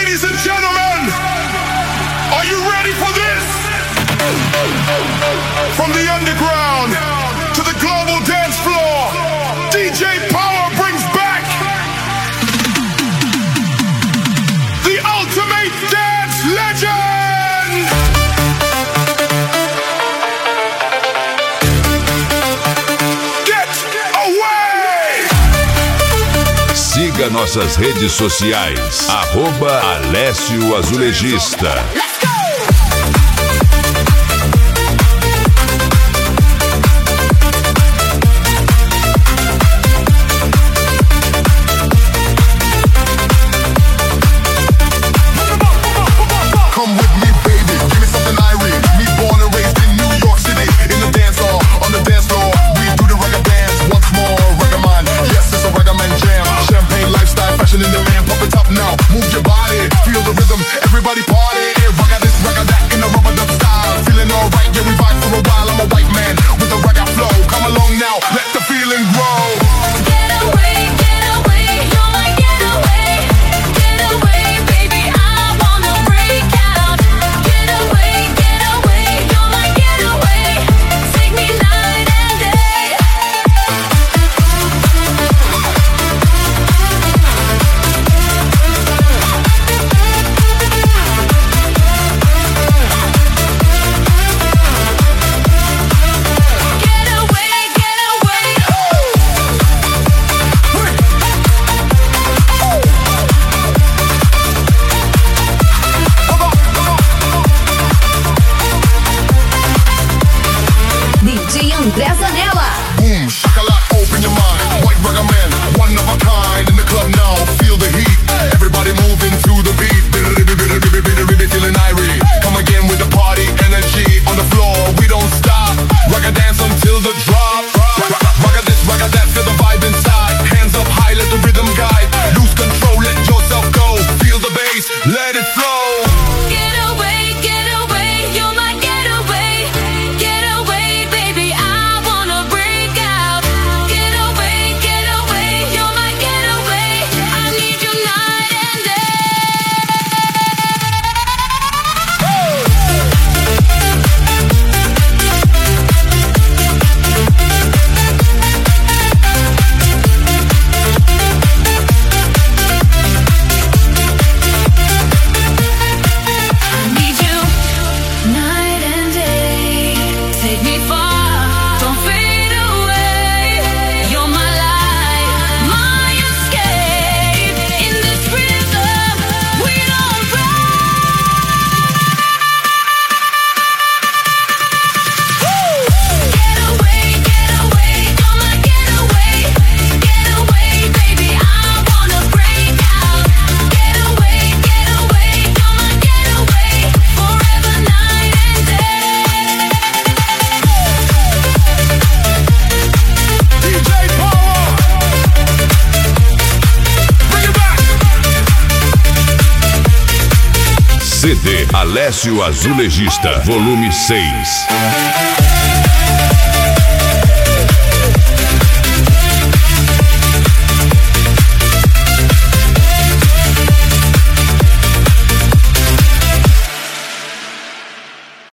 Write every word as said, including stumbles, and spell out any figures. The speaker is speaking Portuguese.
Ladies and gentlemen, are you ready for this? From the underground to the global dance floor, D J Power brings back the ultimate dance legend! Get away! Siga nossas redes sociais, arroba Alessio Azulejista. André Zanella. Boom, shakalaka, open your mind. White Rugger Man, one of a kind. In the club now, feel the heat. Everybody moving to the beat. Feeling irate. Come again with the party energy. On the floor, we don't stop. Rugger dance until the drop. Rugger this, rugger that, feel the vibe inside. Hands up high, let the rhythm guide. Lose control, let yourself go. Feel the bass, let it flow. C D Alessio Azulejista, volume seis.